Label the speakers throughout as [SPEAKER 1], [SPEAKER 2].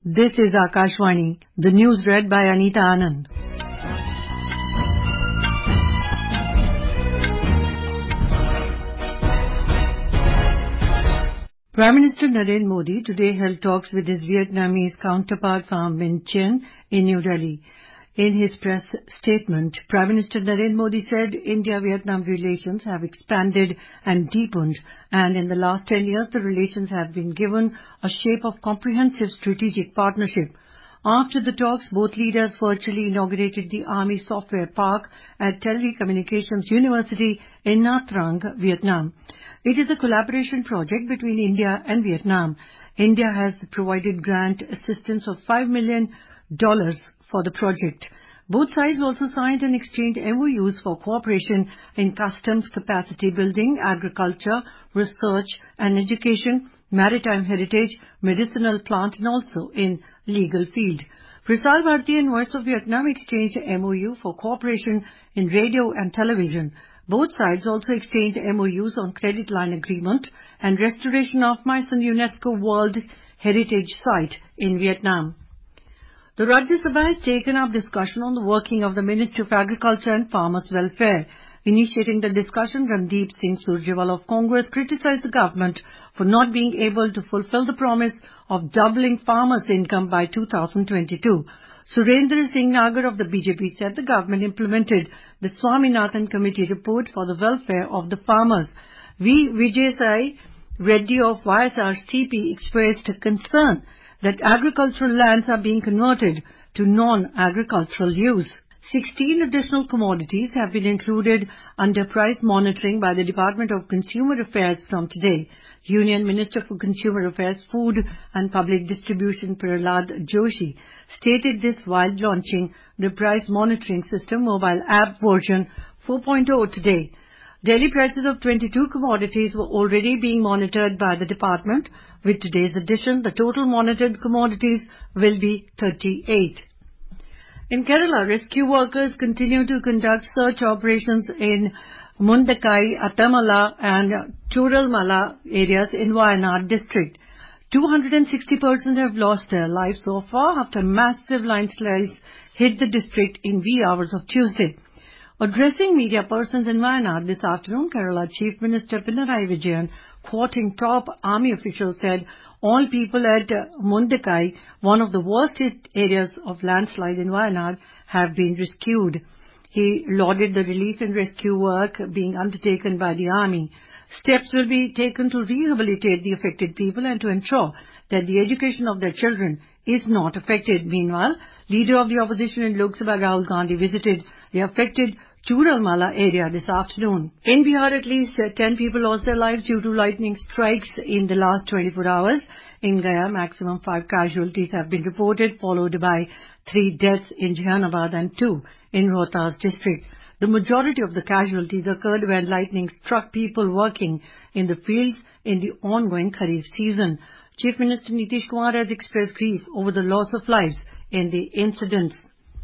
[SPEAKER 1] This is Akashvani. The news read by Anita Anand. Prime Minister Narendra Modi today held talks with his Vietnamese counterpart Pham Minh Chinh in New Delhi. In his press statement, Prime Minister Narendra Modi said India-Vietnam relations have expanded and deepened, and in the last 10 years the relations have been given a shape of comprehensive strategic partnership. After the talks, both leaders virtually inaugurated the Army Software Park at Telecommunications University in Nha Trang, Vietnam. It is a collaboration project between India and Vietnam. India has provided grant assistance of $5 million for the project. Both sides also signed and exchanged MOUs for cooperation in customs capacity building, agriculture, research and education, maritime heritage, medicinal plant and also in legal field. Prasar Bharati and Voice of Vietnam exchanged MOU for cooperation in radio and television. Both sides also exchanged MOUs on credit line agreement and restoration of Meissen UNESCO World Heritage Site in Vietnam. The Rajya Sabha has taken up discussion on the working of the Ministry of Agriculture and Farmers' Welfare. Initiating the discussion, Randeep Singh Surjewala of Congress criticized the government for not being able to fulfill the promise of doubling farmers' income by 2022. Surendra Singh Nagar of the BJP said the government implemented the Swaminathan Committee report for the welfare of the farmers. V. Vijay Reddy of YSRCP expressed concern that agricultural lands are being converted to non-agricultural use. 16 additional commodities have been included under price monitoring by the Department of Consumer Affairs from today. Union Minister for Consumer Affairs, Food and Public Distribution Prahlad Joshi stated this while launching the price monitoring system mobile app version 4.0 today. Daily prices of 22 commodities were already being monitored by the department. With today's addition, the total monitored commodities will be 38. In Kerala, rescue workers continue to conduct search operations in Mundakai, Attamala and Churalmala areas in Wayanad district. 260 persons have lost their lives so far after massive landslides hit the district in wee hours of Tuesday. Addressing media persons in Wayanad this afternoon, Kerala Chief Minister Pinarayi Vijayan, quoting top army officials, said all people at Mundakai, one of the worst hit areas of landslide in Wayanad, have been rescued. He lauded the relief and rescue work being undertaken by the army. Steps will be taken to rehabilitate the affected people and to ensure that the education of their children is not affected. Meanwhile, leader of the opposition in Lok Sabha Rahul Gandhi visited the affected Churalmala area this afternoon. In Bihar, at least 10 people lost their lives due to lightning strikes in the last 24 hours. In Gaya, maximum 5 casualties have been reported, followed by 3 deaths in Jehanabad and 2 in Rohtas district. The majority of the casualties occurred when lightning struck people working in the fields in the ongoing Kharif season. Chief Minister Nitish Kumar has expressed grief over the loss of lives in the incidents.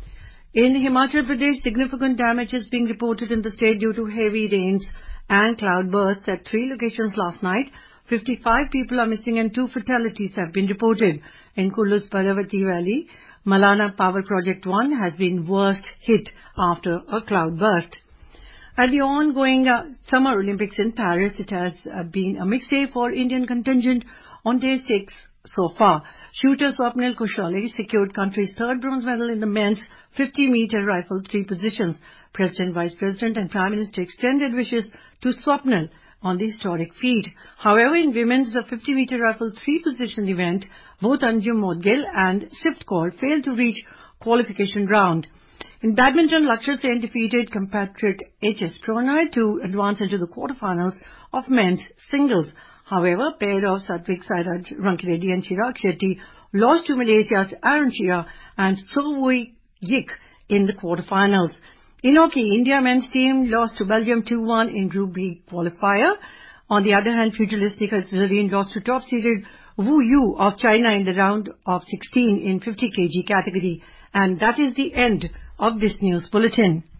[SPEAKER 1] In Himachal Pradesh, significant damage is being reported in the state due to heavy rains and cloudbursts at 3 locations last night. 55 people are missing and 2 fatalities have been reported. In Kullu's Parvati Valley, Malana Power Project 1 has been worst hit after a cloudburst. At the ongoing Summer Olympics in Paris, it has been a mixed day for Indian contingent on day 6 so far. Shooter Swapnil Kushali secured country's 3rd bronze medal in the men's 50-meter rifle 3 positions. President, Vice President and Prime Minister extended wishes to Swapnil on the historic feat. However, in women's 50-meter rifle 3 position event, both Anjum Modgil and Sift Kaur failed to reach qualification round. In badminton, Lakshya Sen defeated compatriot H.S. Pranay to advance into the quarterfinals of men's singles. However, pair of Satvik Sairaj Rankireddy and Chirag Shetty lost to Malaysia's Aaron Chia and Sovui Yik in the quarterfinals. In hockey, India men's team lost to Belgium 2-1 in Group B qualifier. On the other hand, pugilist Nikhil Zareen lost to top-seeded Wu Yu of China in the round of 16 in 50 kg category. And that is the end of this news bulletin.